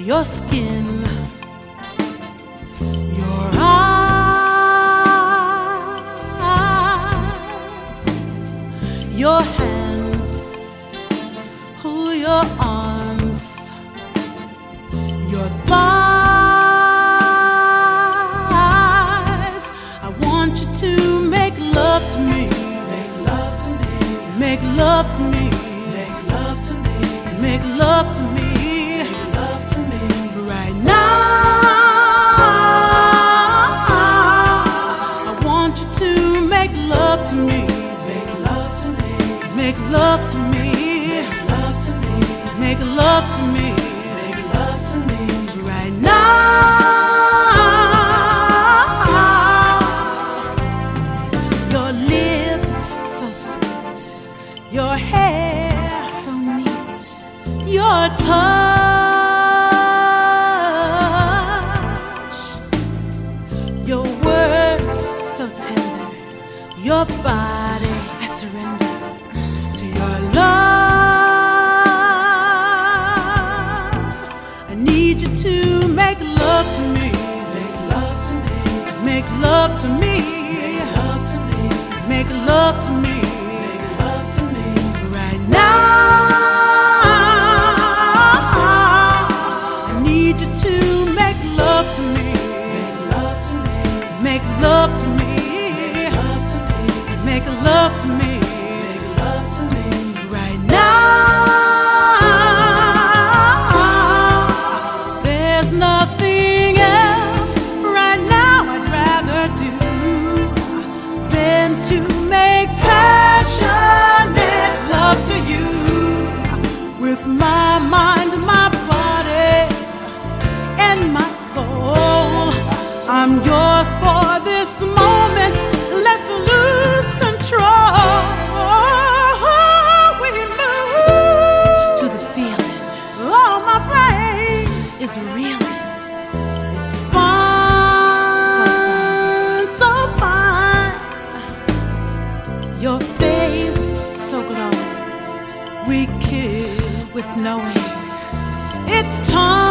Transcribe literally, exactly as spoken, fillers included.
your skin, your eyes, your hands, oh, your arms, your thighs. I want you to make love to me, make love to me, make love to me, make love to me, make love to me. make love to me. Right now, I want you to make love to me, Make love to me, make love to me, make love to me, make love to me. make love to me. Right now, your lips so sweet, your hair so neat, your touch, your words so tender, your body I surrender to your love. I need you to make love to me, Make love to me, make love to me, make love to me, make love to me. make love to me. Right now, I need you to make love to me, Make love to me, make love to me, love to me, make love to me. make love to me. Right now, there's nothing else right now I'd rather do than to make passionate love to you with my mind, my body, and my soul. I'm yours for this moment. Let's lose control. We move to the feeling. Oh, my brain is reeling. It's fun, so fine. Your face so glowing. We kiss with knowing it's time.